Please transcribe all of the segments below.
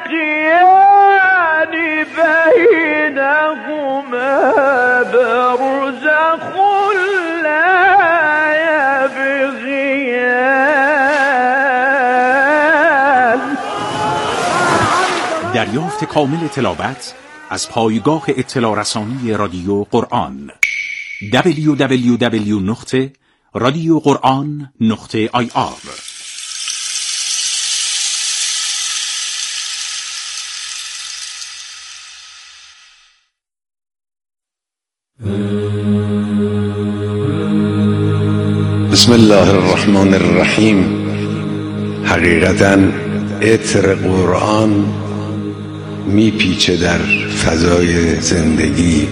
يبغيان بينهما برزخ لا يبغيان. دریافت کامل تلاوت از پایگاه اطلاع رسانی رادیو قرآن www.radioquran.ir. بسم الله الرحمن الرحیم. حقیقتاً عطر قرآن میپیچه در فضای زندگی.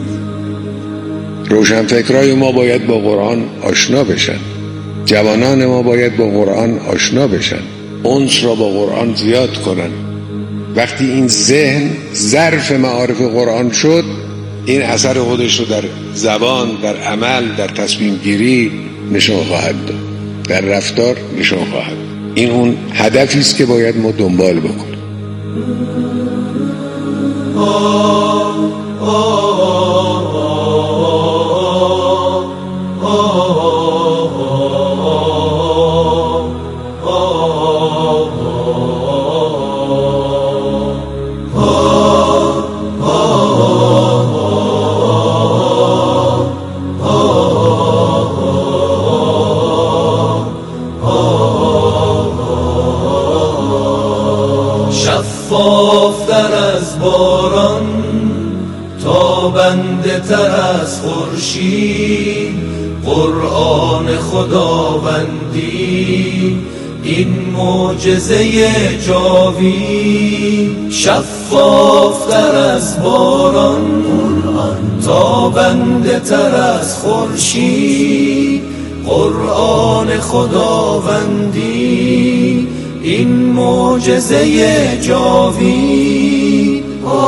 روشنفکرای ما باید با قرآن آشنا بشن، جوانان ما باید با قرآن آشنا بشن، انس را با قرآن زیاد کنن. وقتی این ذهن ظرف معارف قرآن شد، این اثر خودش رو در زبان، در عمل، در تصمیم گیری نشون خواهد داد، در رفتار نشون خواهد. این اون هدفی است که باید ما دنبال بکنیم. شفافتر از باران، تابنده تر از خورشید، قرآن خداوندی این معجزه جاوید. شفافتر از باران، تابنده تر از خورشید، قرآن خداوندی این معجزه جاوید.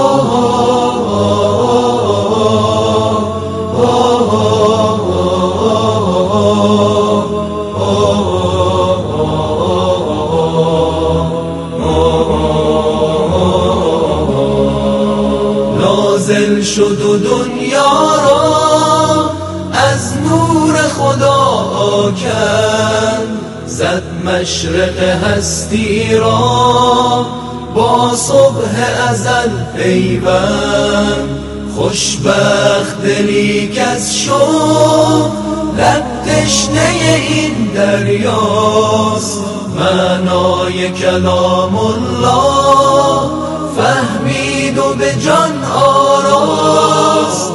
نازل شد و دنیا را از نور خدا کرد، زد مشرق هستی را با صبح ازل پیوند. خوشبخت دلی کز شد لب تشنه این دریاست، معنای کلام الله فهمید و به جان آراست.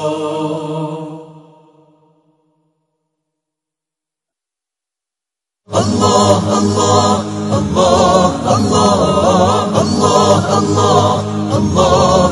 الله الله الله الله الله الله الله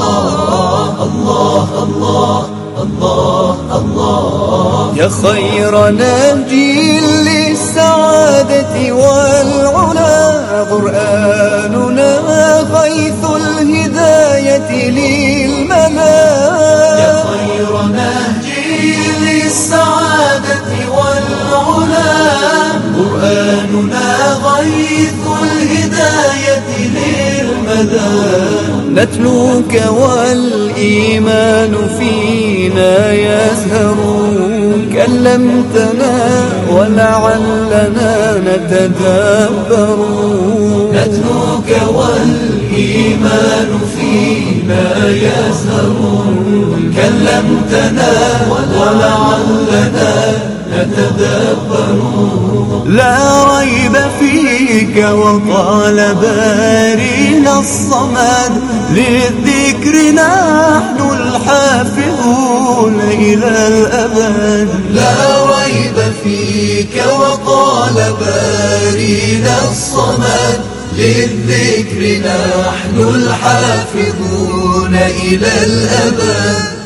الله الله الله الله. يا خير نبي للسعادة والعلا، قرآننا غيث الهداية للملا. يا خير نهجي للسعادة والعلا، قرآننا غيث الهداية للمدى. نتلوك والإيمان فينا يزهر، كلمتنا ولعلنا نتدبر. نتلوك والإيمان فينا يزهر، كلمتنا ولعلنا نتدبر. لا ريب فيك وقال بارينا الصمد، للذكر نحن الحافظون إلى الأبد. لا ريب فيك وقال بارينا الصمد، للذكر نحن الحافظون إلى الأبد.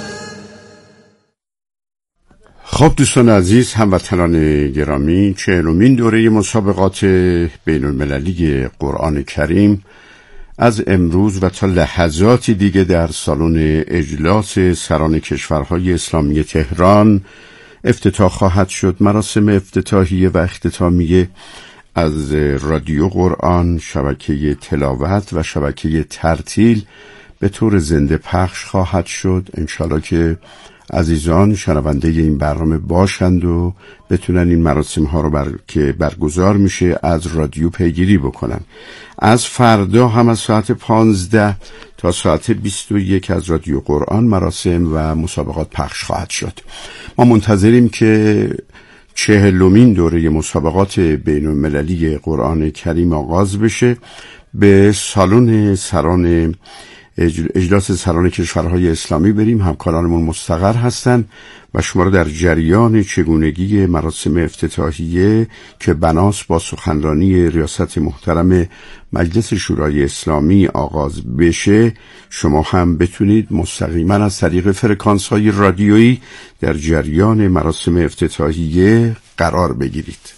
خب دوستان عزیز، هموطنان گرامی، 40مین دوره مسابقات بین المللی قرآن کریم از امروز و تا لحظاتی دیگه در سالن اجلاس سران کشورهای اسلامی تهران افتتاح خواهد شد. مراسم افتتاحیه و اختتامیه از رادیو قرآن، شبکه تلاوت و شبکه ترتیل به طور زنده پخش خواهد شد. انشالله که عزیزان شنونده این برنامه باشند و بتونن این مراسم ها رو که برگزار میشه از رادیو پیگیری بکنن. از فردا هم از ساعت 15 تا ساعت 21 از رادیو قرآن مراسم و مسابقات پخش خواهد شد. ما منتظریم که 40مین دوره مسابقات بین المللی قرآن کریم آغاز بشه. به سالن سران اجلاس سران کشورهای اسلامی بریم. همکارانمون مستقر هستن و شما رو در جریان چگونگی مراسم افتتاحیه که بناس با سخنرانی ریاست محترم مجلس شورای اسلامی آغاز بشه، شما هم بتونید مستقیما از طریق فرکانس‌های رادیویی در جریان مراسم افتتاحیه قرار بگیرید.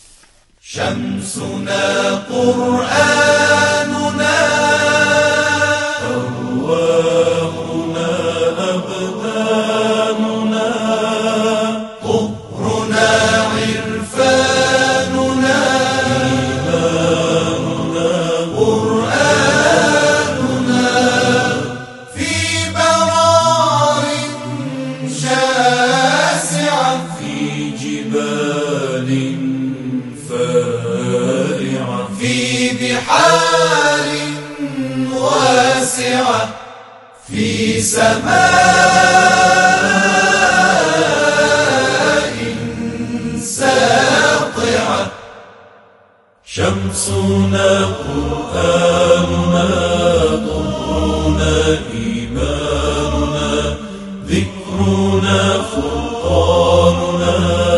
شمسنا قرآننا أرواحنا أبداننا طهرنا عرفاننا إيماننا قرآننا في برار شاسعة في جبال فارعة في بحار واسعة في سماء ساطعة شمسنا قرآننا طهرنا إيماننا ذكرنا فرقاننا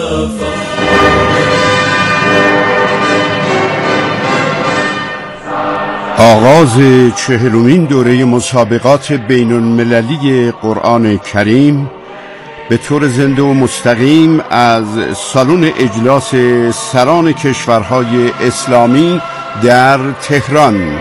آغاز 40مین دوره مسابقات بین المللی قرآن کریم به طور زنده و مستقیم از سالن اجلاس سران کشورهای اسلامی در تهران.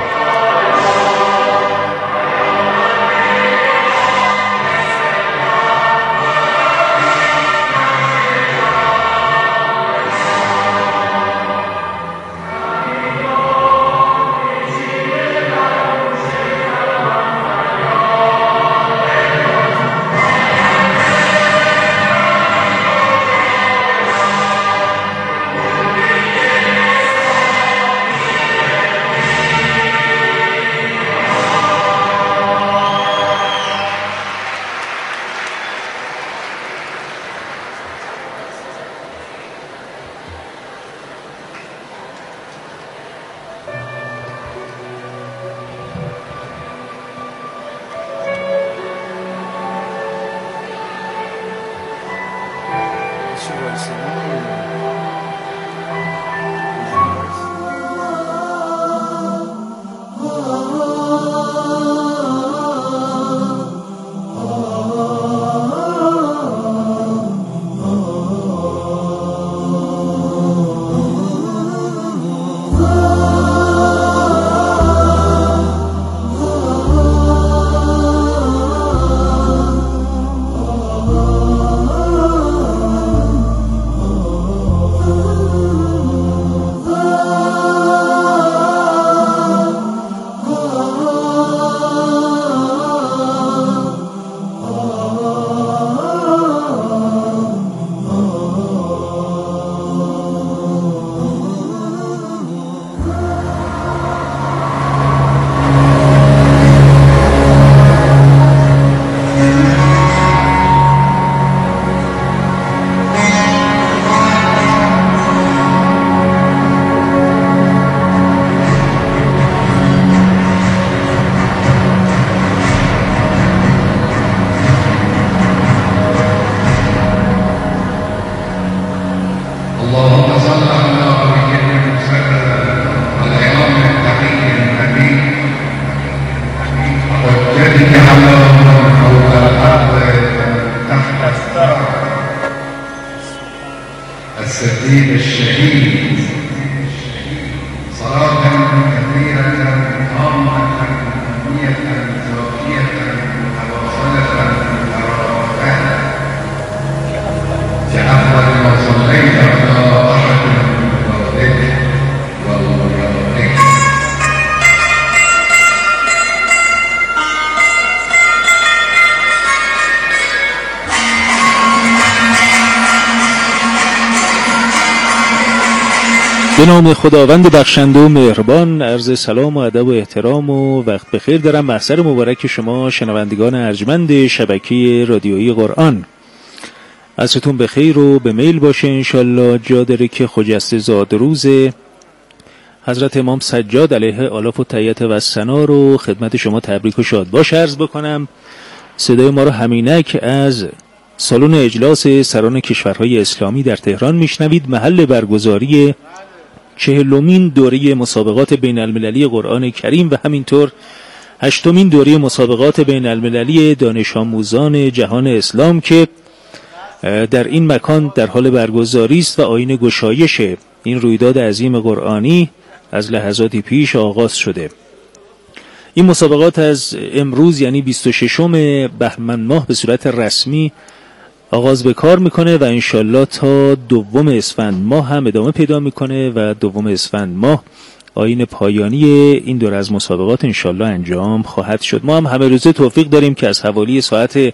السفير الشهيد صلاة كثيرة عامة مبنية زوجية متواصلة مترابطة كأفضل ما صليت على أحد من والديك والله به نام خداوند بخشنده و مهربان، عرض سلام و ادب و احترام و وقت بخیر دارم محضر مبارک شما شنوندگان ارجمند شبکه رادیویی قرآن. عصرتون بخیر و به میل باشه انشالله. جا داره که خجسته زاد روز حضرت امام سجاد علیه آلاف و تحیت و ثنا رو خدمت شما تبریک و شاد باش عرض بکنم. صدای ما رو همینک از سالن اجلاس سران کشورهای اسلامی در تهران میشنوید. محل برگزاری 40مین دوره مسابقات بین المللی قرآن کریم و همینطور 8مین دوره مسابقات بین المللی دانش آموزان جهان اسلام که در این مکان در حال برگزاری است و آیین گشایش این رویداد عظیم قرآنی از لحظاتی پیش آغاز شده. این مسابقات از امروز یعنی 26 بهمن ماه به صورت رسمی آغاز به کار میکنه و انشالله تا 2 اسفند ماه هم ادامه پیدا میکنه و 2 اسفند ماه آیین پایانی این دوره از مسابقات انشالله انجام خواهد شد. ما هم همه روزه توفیق داریم که از حوالی ساعت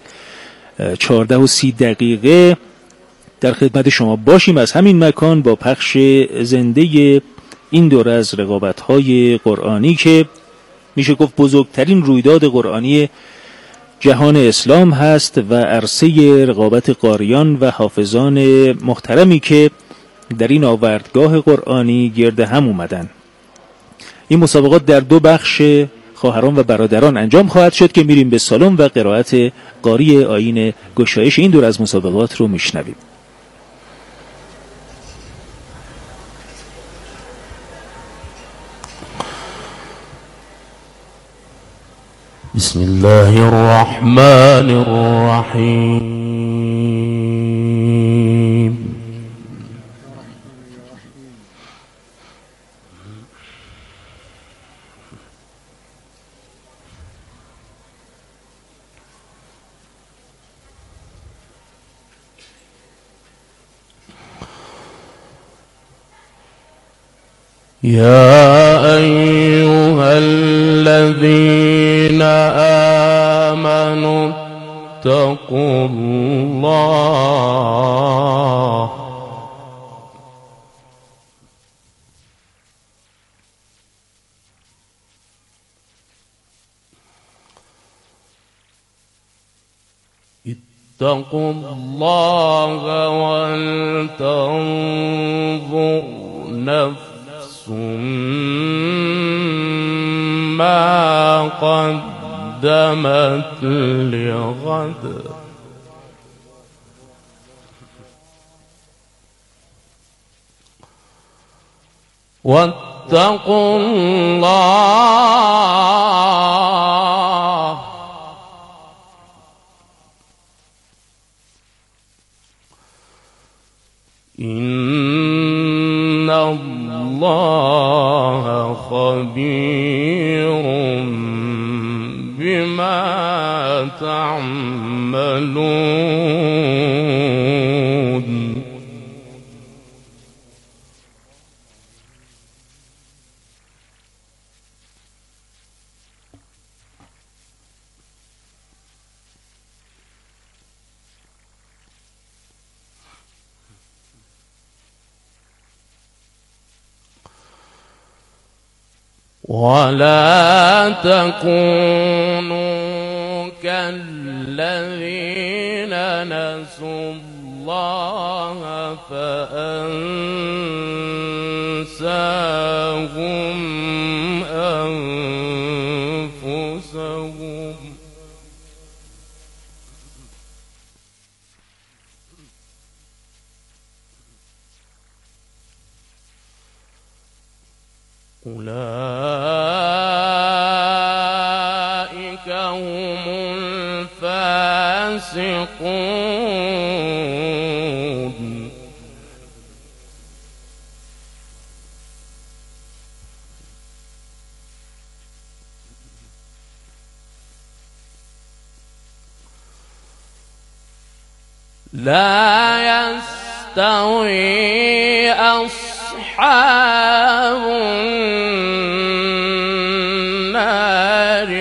14:30 در خدمت شما باشیم از همین مکان با پخش زنده این دوره از رقابت‌های قرآنی که میشه گفت بزرگترین رویداد قرآنی جهان اسلام هست و عرصه رقابت قاریان و حافظان محترمی که در این آوردگاه قرآنی گرد هم اومدن. این مسابقات در 2 بخش خواهران و برادران انجام خواهد شد که میریم به سالن و قرائت قاری آیین گشایش این دور از مسابقات رو میشنویم. بسم الله الرحمن الرحيم يا أيها الذين آمنوا اتقوا الله ولتنظر نفس ما قدمت لغد واتقوا الله إن الله خبير بما تعملون ولا تكونوا كالذين نسوا الله فأنساهم أنفسهم أولئك هم الفاسقون لا يستوي أصحاب النار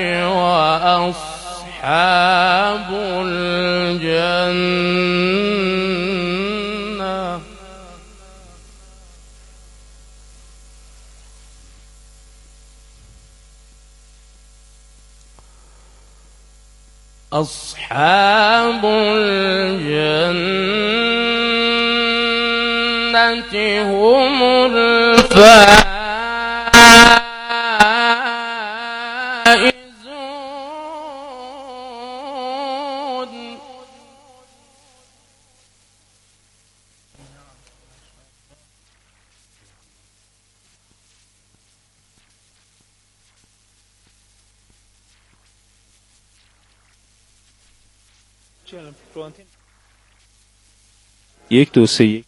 وأصحاب الجنة. أصحاب الجنة هم الفائزون. یک دو سه.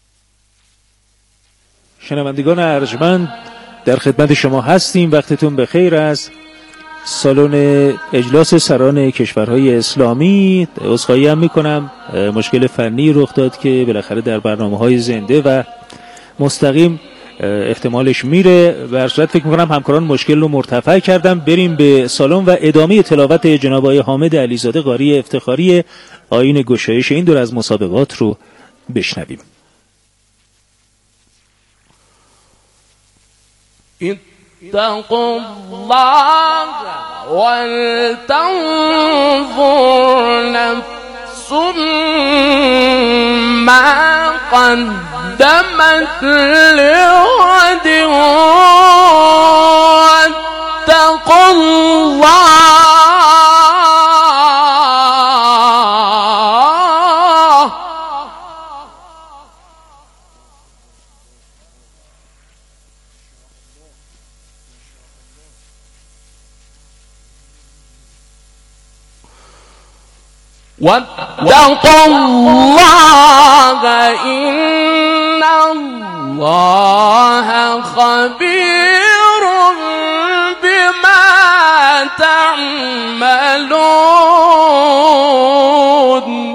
شنوندگان ارجمند، در خدمت شما هستیم. وقتتون بخیر است. سالن اجلاس سران کشورهای اسلامی، عذرخواهی هم میکنم، مشکل فنی رخ داد که بالاخره در برنامه‌های زنده و مستقیم احتمالش میره. در صورت فکر میکنم همکاران مشکل رو مرتفع کردم. بریم به سالن و ادامه تلاوت جناب آقای حامد علیزاده قاری افتخاری آیین گشایش این دور از مسابقات رو بشنویم. اتقوا الله ولتنظر نفس ما قدمت لغد واتقوا الله واتقوا الله إن الله خبير بما تعملون.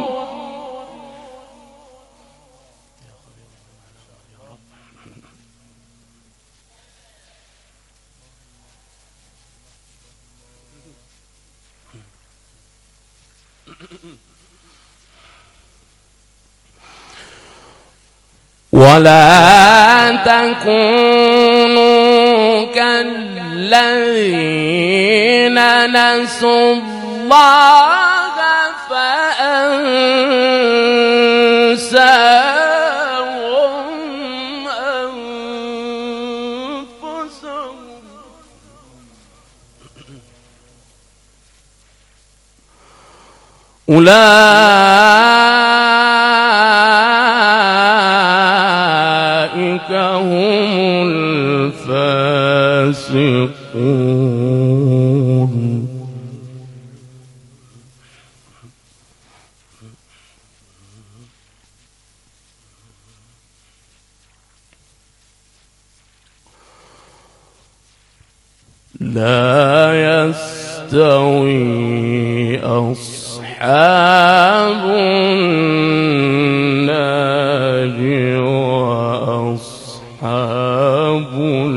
ولا تكونوا كالذين نسوا الله فأنساهم أنفسهم أولئك هم الفاسقون. لا يستوي أصحاب النار وأصحاب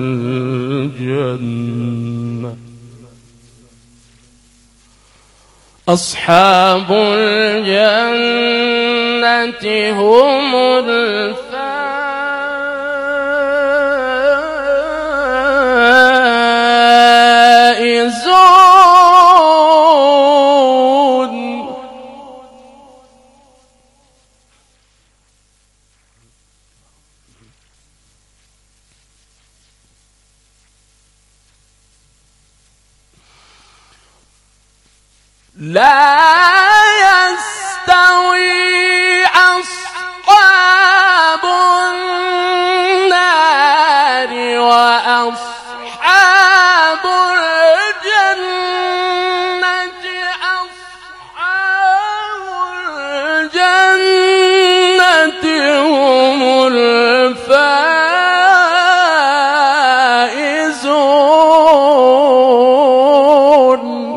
الجنة. أصحاب الجنة هم الفائزون. لا يستوي أصحاب النار وأصحاب الجنة. أصحاب الجنة هم الفائزون.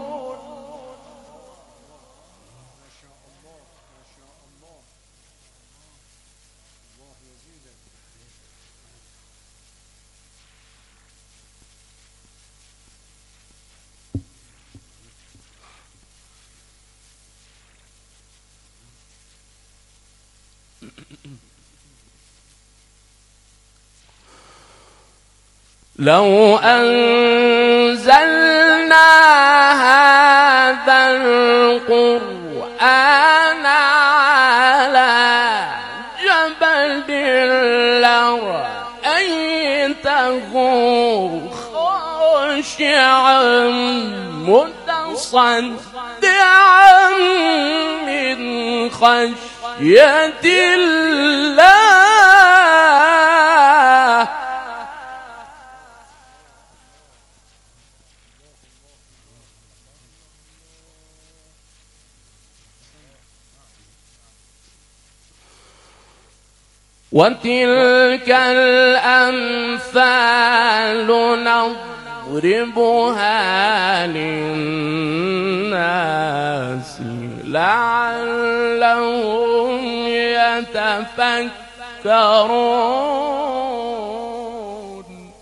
لو أنزلنا هذا القرآن خاشعا متصدعا من خشية الله وتلك الأمثال نضربها للناس لعلهم يتفكرون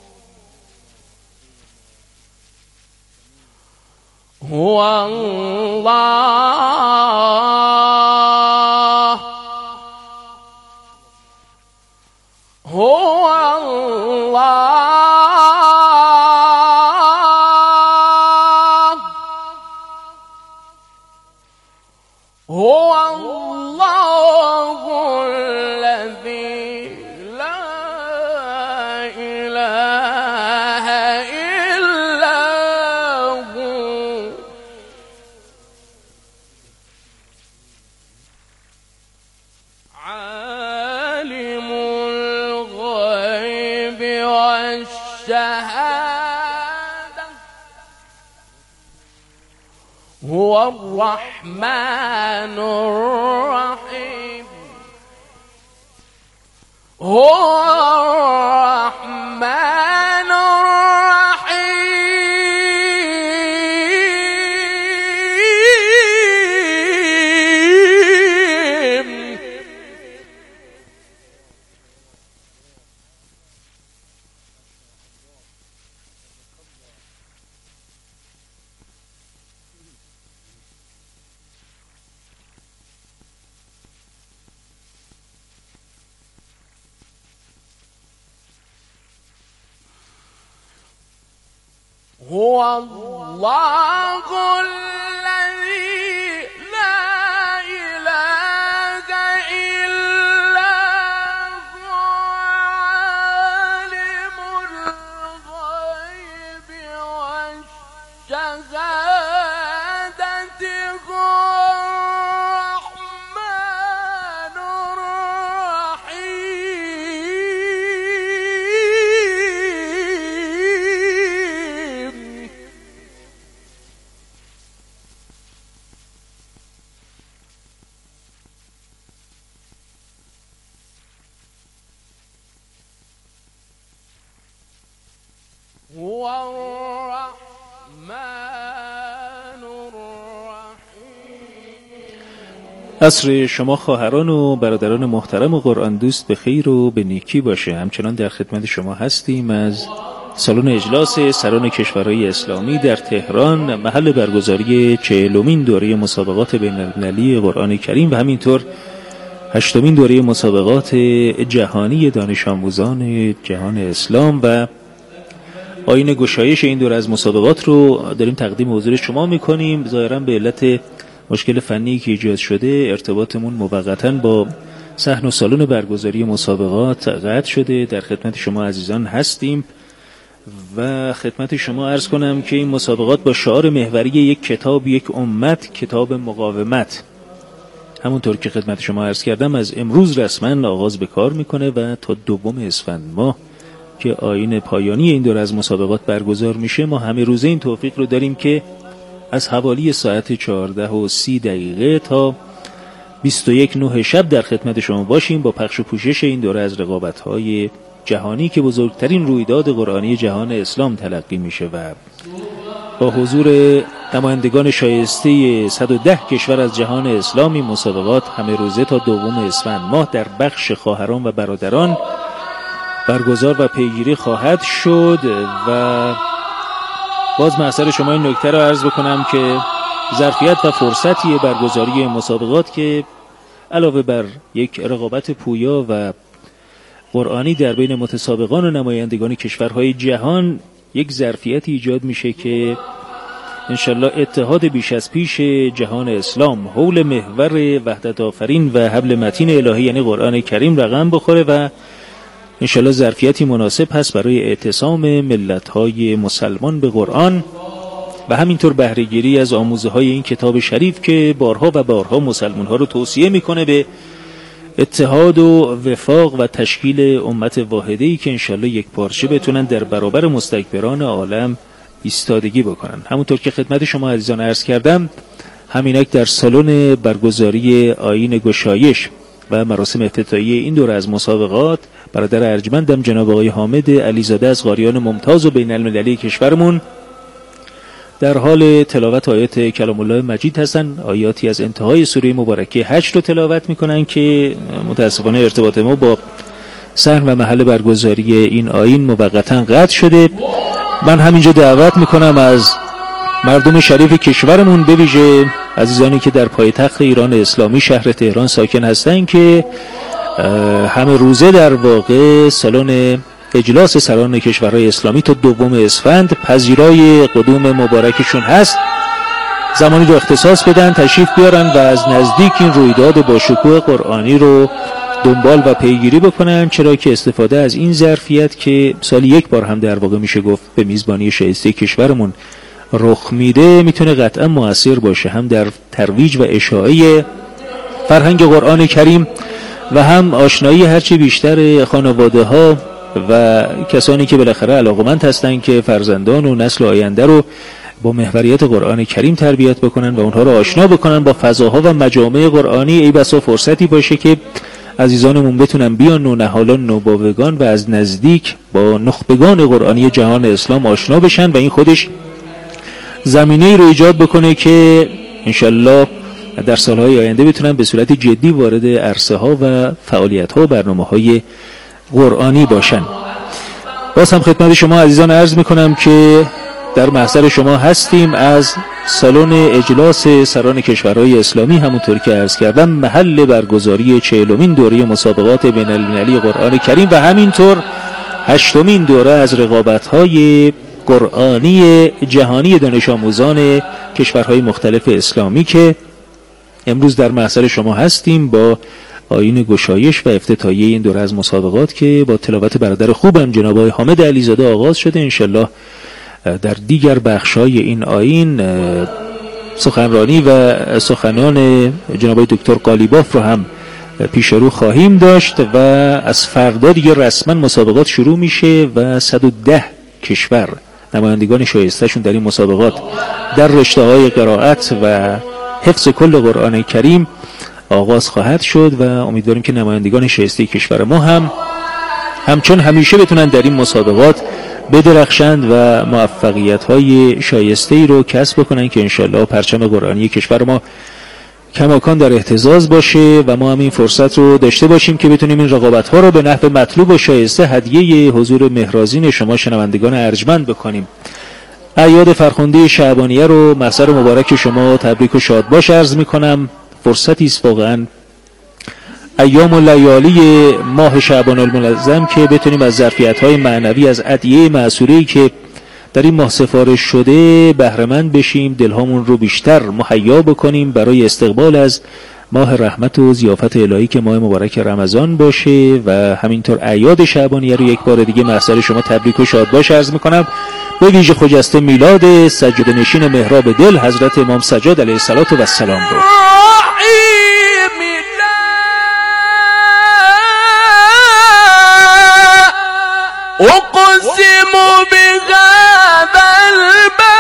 هو الله هو الله هو الله الذي لا إله إلا هو عالم الغيب والشهادة هو الرحمن الرحيم هو الرحمن الرحيم هو الله الذي لا إله إلا هو عالم الغيب والشهادة هو الرحمن الرحيم هو الرحمن الرحیم. عصر شما خواهران و برادران محترم و قرآن دوست به خیر و به نیکی باشه. همچنان در خدمت شما هستیم از سالن اجلاس سران کشورهای اسلامی در تهران، محل برگزاری 40مین دوره مسابقات بین‌المللی قرآن کریم و همینطور 8مین دوره مسابقات جهانی دانش آموزان جهان اسلام و آیین گشایش این دوره از مسابقات رو داریم تقدیم حضور شما میکنیم. ظاهراً به علت مشکل فنی که ایجاد شده ارتباطمون موقتاً با صحن و سالن برگزاری مسابقات قطع شده. در خدمت شما عزیزان هستیم و خدمت شما عرض کنم که این مسابقات با شعار محوری یک کتاب یک امت، کتاب مقاومت، همونطور که خدمت شما عرض کردم از امروز رسما آغاز به کار میکنه و تا 2 اسفند ماه که آیین پایانی این دوره از مسابقات برگزار میشه ما همه روزه این توفیق رو داریم که از حوالی ساعت 14:30 تا 21:09 شب در خدمت شما باشیم با پخش و پوشش این دوره از رقابت‌های جهانی که بزرگترین رویداد قرآنی جهان اسلام تلقی میشه و با حضور نمایندگان شایسته 110 کشور از جهان اسلامی مسابقات همه روزه تا 2 اسفند ماه در بخش خواهران و برادران برگزار و پیگیری خواهد شد. و باز محضر شما این نکته را عرض بکنم که ظرفیت و فرصتی برگزاری مسابقات که علاوه بر یک رقابت پویا و قرآنی در بین متسابقان و نمایندگان کشورهای جهان یک ظرفیت ایجاد میشه که انشالله اتحاد بیش از پیش جهان اسلام حول محور وحدت آفرین و حبل متین الهی یعنی قرآن کریم رقم بخوره و انشالله ظرفیتی مناسب هست برای اعتصام ملت‌های مسلمان به قرآن و همینطور بهره‌گیری از آموزه‌های این کتاب شریف که بارها و بارها مسلمان‌ها رو توصیه می‌کنه به اتحاد و وفاق و تشکیل امت واحده‌ای که انشالله یک پارچه بتونن در برابر مستکبران عالم ایستادگی بکنن. همونطور که خدمت شما عزیزان عرض کردم، همینک در سالن برگزاری آیین گشایش و مراسم افتتاحیه این دوره از مسابقات، برادر ارجمندم جناب آقای حامد علیزاده از قاریان ممتاز و بین المللی کشورمون در حال تلاوت آیات کلام الله مجید هستن. آیاتی از انتهای سوره مبارکه حج رو تلاوت میکنن که متاسفانه ارتباط ما با صحن و محل برگزاری این آیین موقتا قطع شده. من همینجا دعوت میکنم از مردم شریف کشورمون، به ویژه عزیزانی که در پایتخت ایران اسلامی شهر تهران ساکن هستن، که همه روزه در واقع سالن اجلاس سران کشورهای اسلامی تا 2 اسفند پذیرای قدوم مبارکشون هست. زمانی رو اختصاص بدن، تشریف بیارن و از نزدیک این رویداد با شکوه قرآنی رو دنبال و پیگیری بکنن، چرا که استفاده از این ظرفیت که سالی یک بار هم در واقع میشه گفت به میزبانی شایسته کشورمون رخ میده، میتونه قطعا مؤثر باشه، هم در ترویج و اشاعه فرهنگ قرآن کریم و هم آشنایی هرچی بیشتر خانواده ها و کسانی که بالاخره علاقمند هستن که فرزندان و نسل آینده رو با محوریت قرآن کریم تربیت بکنن و اونها رو آشنا بکنن با فضاها و مجامع قرآنی. ای بسا فرصتی باشه که عزیزانمون بتونن بیان نونهالان نوباوگان و از نزدیک با نخبگان قرآنی جهان اسلام آشنا بشن و این خودش زمینه‌ای رو ایجاد بکنه که انشالله در سالهای آینده بتونن به صورت جدی وارد عرصه ها و فعالیت ها و برنامه های قرآنی باشن. باز هم خدمت شما عزیزان عرض میکنم که در محضر شما هستیم از سالن اجلاس سران کشورهای اسلامی، همونطور که عرض کردم محل برگزاری 40مین دوره مسابقات بین المللی قرآن کریم و همینطور 8مین دوره از رقابت‌های قرآنی جهانی دانش آموزان کشورهای مختلف اسلامی که امروز در محضر شما هستیم با آیین گشایش و افتتاحیه این دوره از مسابقات که با تلاوت برادر خوبم جناب آقای حامد علیزاده آغاز شده. انشالله در دیگر بخش‌های این آیین سخنرانی و سخنان جناب دکتر قالیباف رو هم پیش رو خواهیم داشت و از فردا دیگه رسما مسابقات شروع میشه و 110 کشور نمایندگان شایسته‌شون در این مسابقات در رشته‌های قرائت و حفظ کل قرآن کریم آغاز خواهد شد و امیدواریم که نمایندگان شایسته کشور ما هم همچون همیشه بتونن در این مسابقات بدرخشند و موفقیت‌های شایسته‌ای رو کسب بکنن که انشالله پرچم قرآنی کشور ما کماکان در اهتزاز باشه و ما هم این فرصت رو داشته باشیم که بتونیم این رقابت‌ها رو به نحو مطلوب و شایسته هدیه حضور مهرازین شما شنوندگان ارجمند بکنیم. اعیاد فرخنده شعبانیه رو محضر مبارک شما تبریک و شادباش عرض می‌کنم. فرصتی است واقعاً ایام و لیالی ماه شعبان المنظم که بتونیم از ظرفیت‌های معنوی از ادعیه معصوره‌ای که در این ماه سفارش شده بهره‌مند بشیم، دلهامون رو بیشتر مهیا بکنیم برای استقبال از ماه رحمت و ضیافت الهی که ماه مبارک رمضان باشه و همینطور اعیاد شعبانیه رو یک بار دیگه محضر شما تبریک و شادباش عرض می‌کنم. به ویژه خجسته میلاد سجده نشین محراب دل حضرت امام سجاد علیه السلام رو أقسم بهذا البلد